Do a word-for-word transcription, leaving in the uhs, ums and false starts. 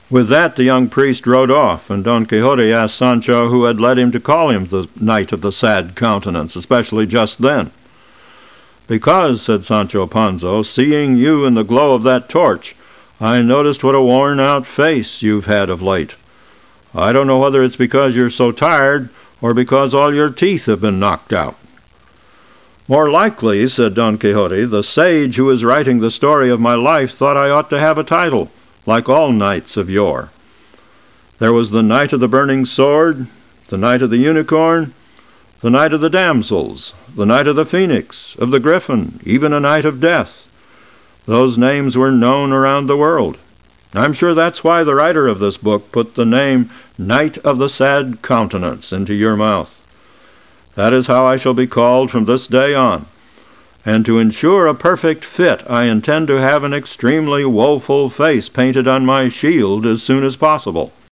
With that the young priest rode off, and Don Quixote asked Sancho who had led him to call him the Knight of the Sad Countenance, especially just then. "Because," said Sancho Panza, "seeing you in the glow of that torch, I noticed what a worn-out face you've had of late. I don't know whether it's because you're so tired, or because all your teeth have been knocked out." "More likely," said Don Quixote, "the sage who is writing the story of my life thought I ought to have a title, like all knights of yore. There was the Knight of the Burning Sword, the Knight of the Unicorn, the Knight of the Damsels, the Knight of the Phoenix, of the Griffin, even a Knight of Death. Those names were known around the world. I'm sure that's why the writer of this book put the name Knight of the Sad Countenance into your mouth. That is how I shall be called from this day on. And to ensure a perfect fit, I intend to have an extremely woeful face painted on my shield as soon as possible."